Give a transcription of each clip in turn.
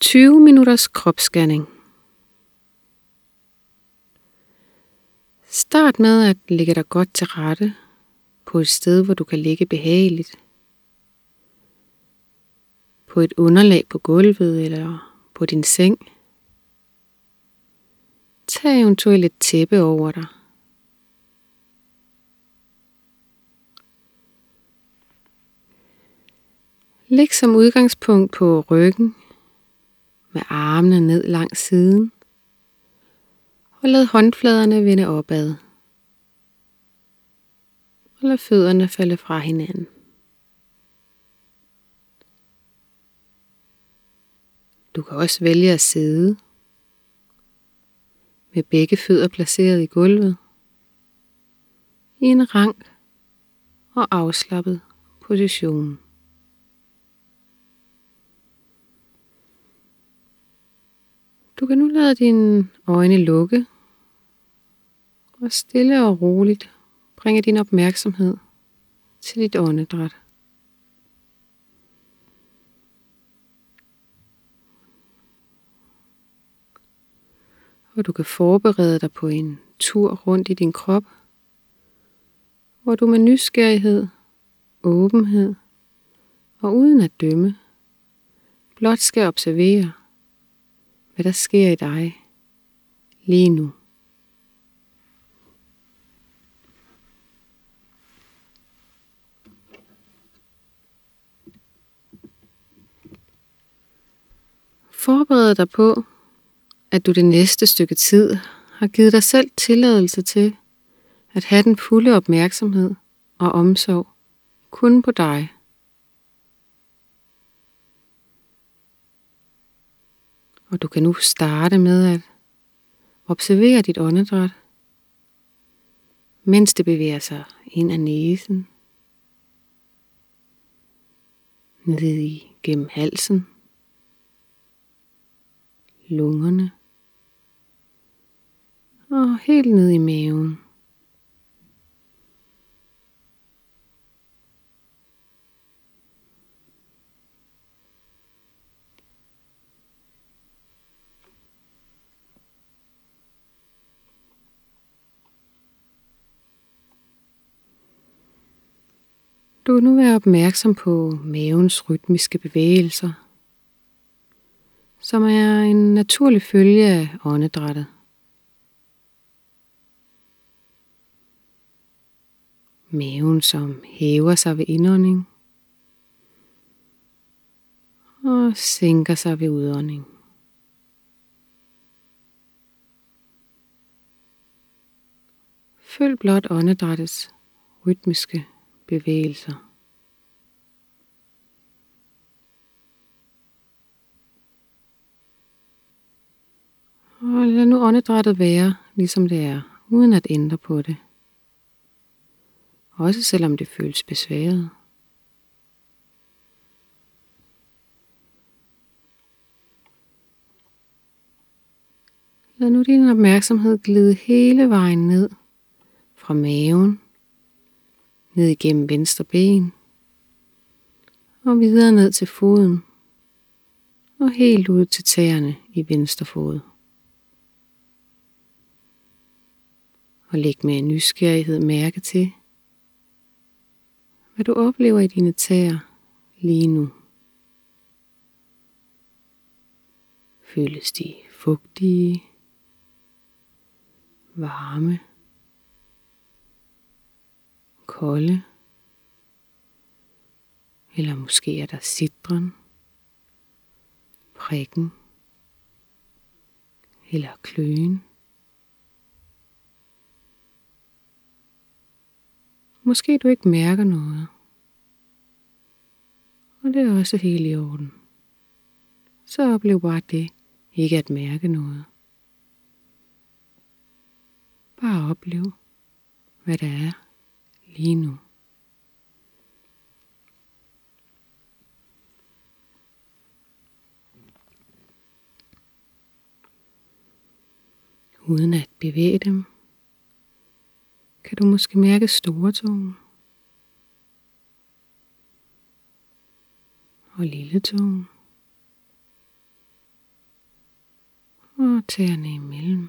20 minutters kropsscanning. Start med at lægge dig godt til rette på et sted, hvor du kan ligge behageligt. På et underlag på gulvet eller på din seng. Tag eventuelt et tæppe over dig. Læg som udgangspunkt på ryggen med armene ned langs siden. Og lad håndfladerne vende opad. Og lad fødderne falde fra hinanden. Du kan også vælge at sidde med begge fødder placeret i gulvet i en rank og afslappet position. Du kan nu lade dine øjne lukke og stille og roligt bringe din opmærksomhed til dit åndedræt. Og du kan forberede dig på en tur rundt i din krop, hvor du med nysgerrighed, åbenhed og uden at dømme, blot skal observere, hvad der sker i dig lige nu. Forbered dig på, at du det næste stykke tid har givet dig selv tilladelse til at have den fulde opmærksomhed og omsorg kun på dig. Og du kan nu starte med at observere dit åndedræt, mens det bevæger sig ind ad næsen, ned gennem halsen, lungerne og helt ned i maven. Du vil nu være opmærksom på mavens rytmiske bevægelser, som er en naturlig følge af åndedrættet. Maven, som hæver sig ved indånding og sænker sig ved udånding. Følg blot åndedrættets rytmiske bevægelser. Og lad nu åndedrættet være, ligesom det er, uden at ændre på det. Også selvom det føles besværet. Lad nu din opmærksomhed glide hele vejen ned fra maven, ned igennem venstre ben og videre ned til foden og helt ud til tæerne i venstre fod. Og læg med nysgerrighed mærke til, hvad du oplever i dine tæer lige nu. Føles de fugtige, varme, kolde, eller måske er der sitren, prikken eller kløen. Måske du ikke mærker noget, og det er også helt i orden. Så oplev bare det, ikke at mærke noget. Bare oplev, hvad der er lige nu. Uden at bevæge dem, kan du måske mærke storetåen og lilletåen. og tæerne imellem.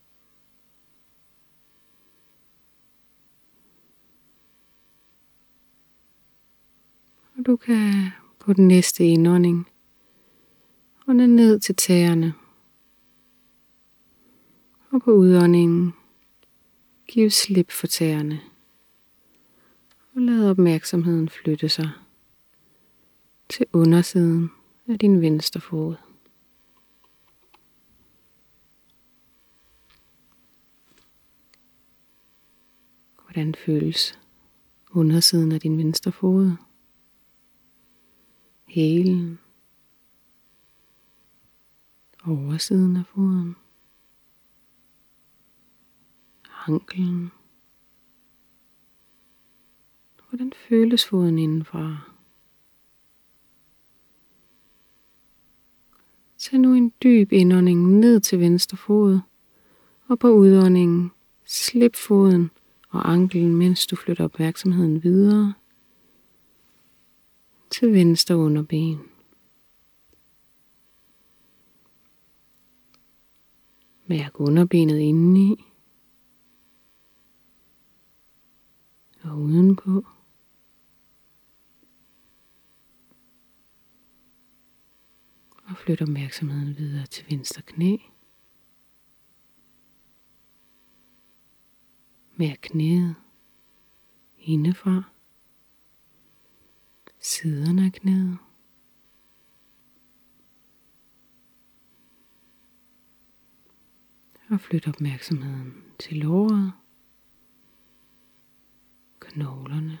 Og du kan på den næste indånding ånde ned til tæerne. Og på udåndingen giv slip for tæerne. Og lad opmærksomheden flytte sig til undersiden af din venstre fod. Hvordan føles undersiden af din venstre fod? Hælen, oversiden af foden, anklen. Hvordan føles foden indenfra? Tag nu en dyb indånding ned til venstre fod, og på udåndingen slip foden og anklen, mens du flytter opmærksomheden videre til venstre underben. Mærk underbenet indeni og udenpå. Og flyt opmærksomheden videre til venstre knæ. Mærk knæet indefra, siderne af knæet. Og flyt opmærksomheden til låret, knoglerne,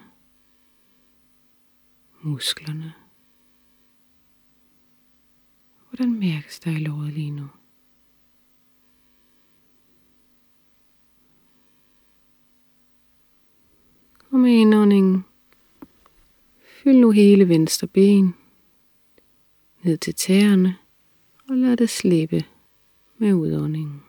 musklerne. Hvordan mærkes der i låret lige nu? Og med indåndingen, fyld nu hele venstre ben ned til tæerne og lad det slippe med udåndingen.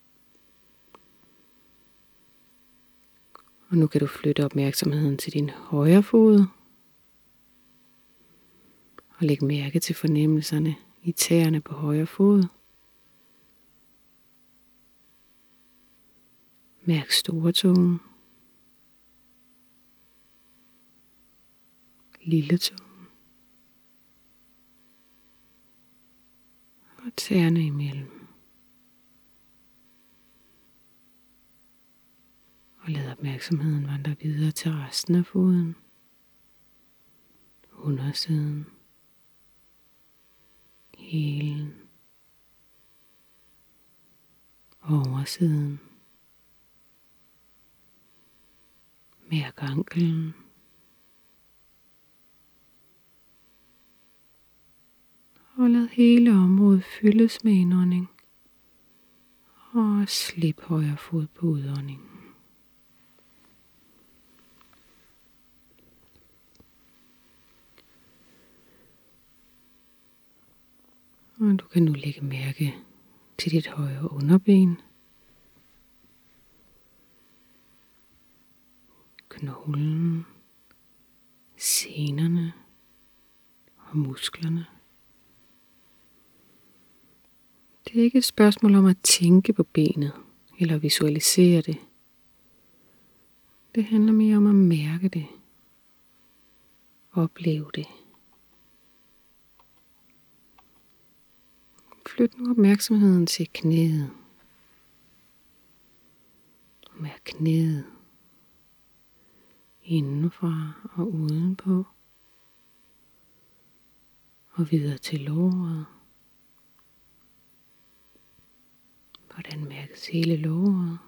Og nu kan du flytte opmærksomheden til din højre fod og læg mærke til fornemmelserne i tæerne på højre fod. Mærk stortåen, lilletåen og tæerne imellem. Og lad opmærksomheden vandre videre til resten af foden, undersiden, hælen, oversiden, mærk anklen, og lad hele området fyldes med indånding, og slip højre fod på udåndingen. Og du kan nu lægge mærke til dit højre underben, knoglen, senerne og musklerne. Det er ikke et spørgsmål om at tænke på benet eller visualisere det. Det handler mere om at mærke det, opleve det. Flyt nu opmærksomheden til knæet. Mærk knæet indenfra og udenpå. Og videre til låret. Hvordan mærkes hele låret?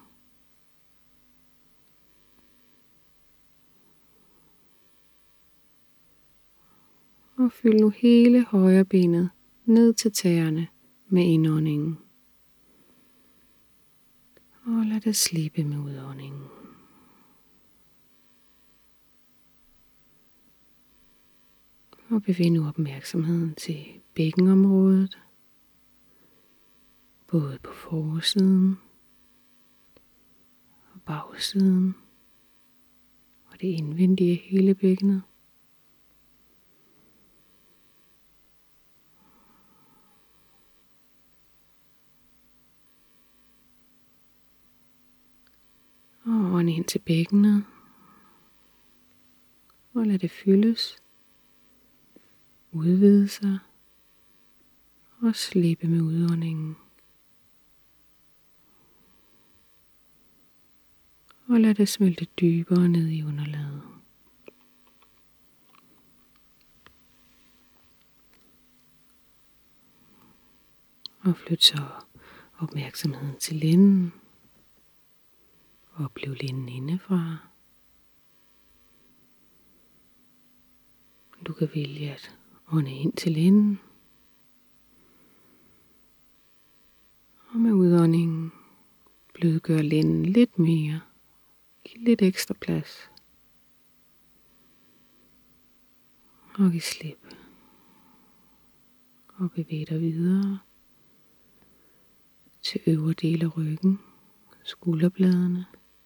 Og fyld nu hele højre benet ned til tæerne med indåndingen. Og lad det slippe med udåndingen. Og bevæg nu opmærksomheden til bækkenområdet. Både på forsiden og bagsiden og det indvendige hele bækkenet. Ånd ind til bækkenet. Og lad det fyldes. Udvide sig. Og slippe med udåndingen. Og lad det smelte dybere ned i underlaget. Og flyt så opmærksomheden til lænden. Oplev lænden indefra. Du kan vælge at ånde ind til lænden. Og med udåndingen blødgør lænden lidt mere. Giv lidt ekstra plads. Og giv slip. Og bevæg dig videre til øvre del af ryggen, skulderbladene.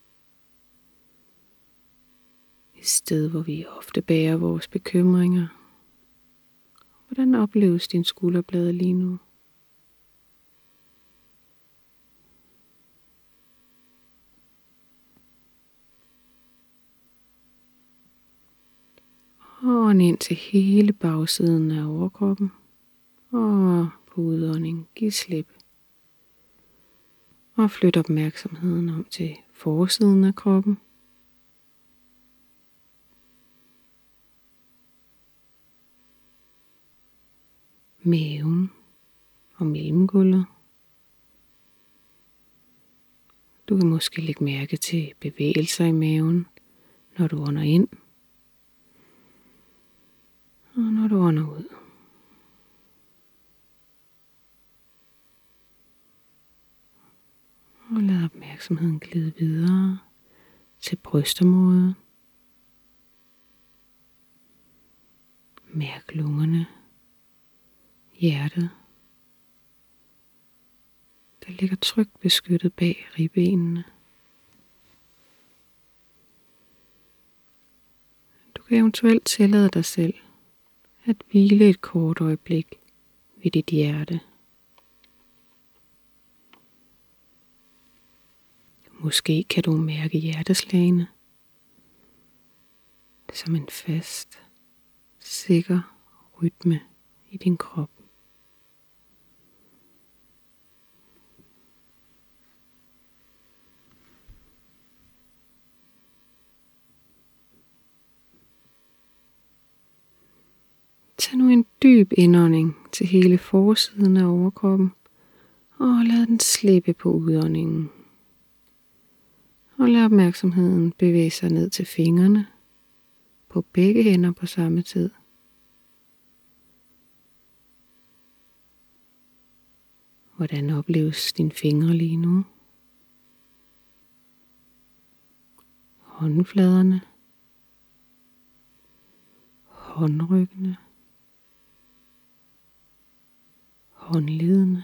Et sted, hvor vi ofte bærer vores bekymringer. Hvordan opleves dine skulderblade lige nu? Og ånd ind til hele bagsiden af overkroppen. Og på udånding, giv slip. Og flyt opmærksomheden om til forsiden af kroppen. Maven og mellemgulvet. Du kan måske lægge mærke til bevægelser i maven, når du ånder ind. Og når du ånder ud. Og lad opmærksomheden glide videre til brystområdet. Mærk lungerne, hjertet, der ligger trygt beskyttet bag ribbenene. Du kan eventuelt tillade dig selv at hvile et kort øjeblik ved dit hjerte. Måske kan du mærke hjerteslagene som en fast, sikker rytme i din krop. Tag nu en dyb indånding til hele forsiden af overkroppen, og lad den slippe på udåndingen. Og lad opmærksomheden bevæge sig ned til fingrene, på begge hænder på samme tid. Hvordan opleves dine fingre lige nu? Håndfladerne, håndryggene, håndledene.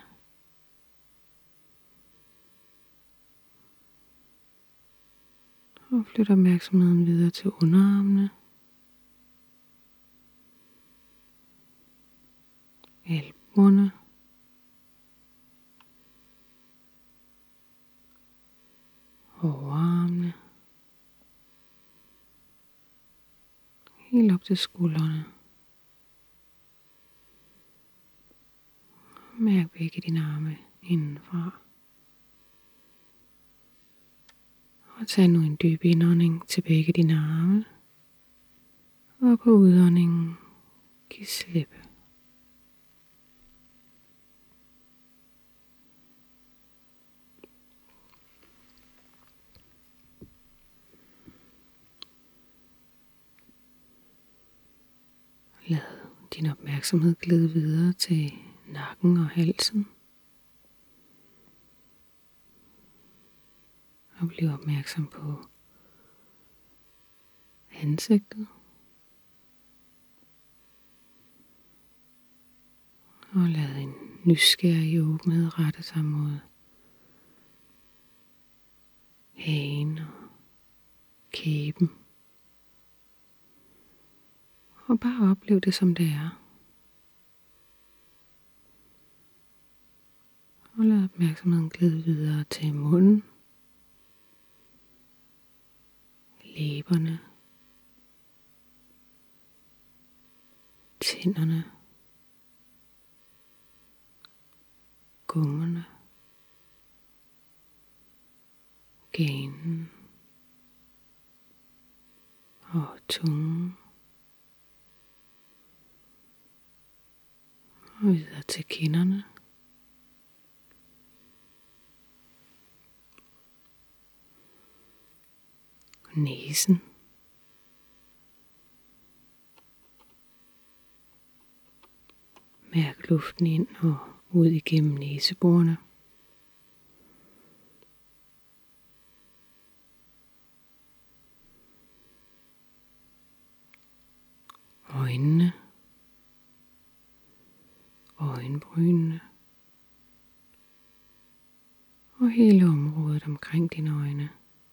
Og flyt opmærksomheden videre til underarmene, albuerne, overarmene, helt op til skuldrene. Mærk begge dine arme indenfra. Og tag nu en dyb indånding til begge dine arme. Og på udåndingen, giv slip. Lad din opmærksomhed glide videre til nakken og halsen. Og bliv opmærksom på ansigtet. Og lad en nysgerrig åbenhed rette sig mod hagen og kæben. Og bare oplev det som det er. Og lad opmærksomheden glide videre til munden. læberne, tænderne, gummerne, ganen og tungen. Og videre til kinderne. Næsen. Mærk luften ind og ud igennem næseborene. Øjnene. Øjenbrynene. Og hele området omkring dine øjne.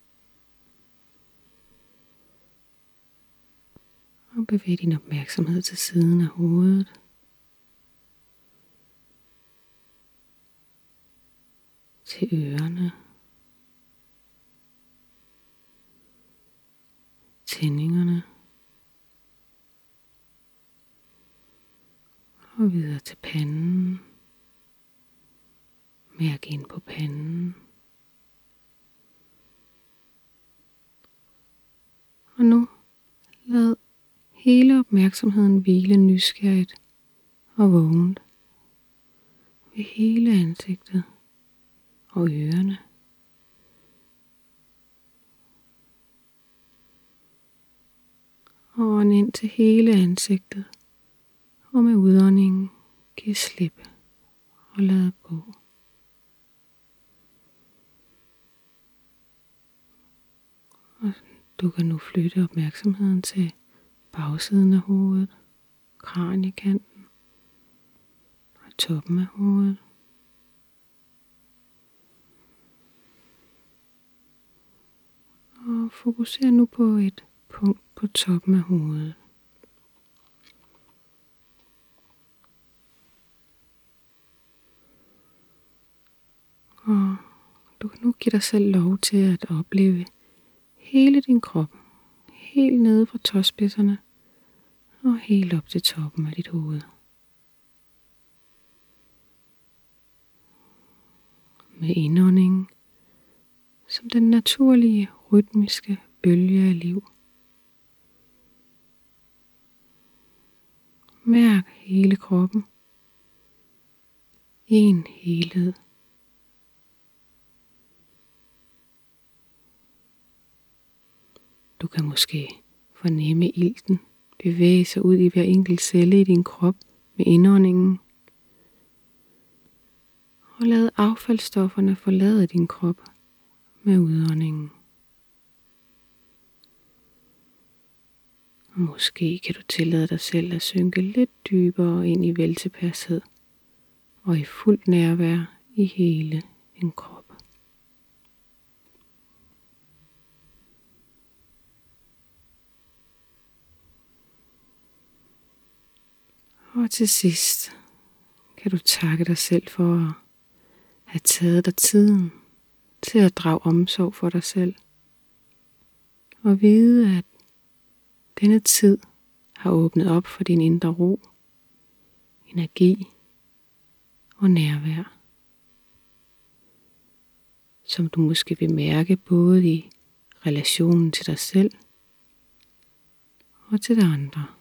Og bevæg din opmærksomhed til siden af hovedet. Til ørerne. Tændingerne. Og videre til panden. Mærk ind på panden. Og nu lad hele opmærksomheden hvile nysgerrigt og vågent ved hele ansigtet og ørerne. Og ånd ind til hele ansigtet, og med udåndingen giv slip og lad gå. Og du kan nu flytte opmærksomheden til bagsiden af hovedet, kraniekanten og toppen af hovedet. Og fokuser nu på et punkt på toppen af hovedet. Og du kan nu give dig selv lov til at opleve hele din krop, helt nede fra tåspidserne og helt op til toppen af dit hoved. Med indåndingen som den naturlige, rytmiske bølge af liv. Mærk hele kroppen i en helhed. Du kan måske fornemme ilten bevæge sig ud i hver enkelt celle i din krop med indåndingen. Og lad affaldsstofferne forlade din krop med udåndingen. Og måske kan du tillade dig selv at synke lidt dybere ind i veltilpashed og i fuldt nærvær i hele din krop. Og til sidst kan du takke dig selv for at have taget dig tiden til at drage omsorg for dig selv. Og vide, at denne tid har åbnet op for din indre ro, energi og nærvær. Som du måske vil mærke både i relationen til dig selv og til de andre.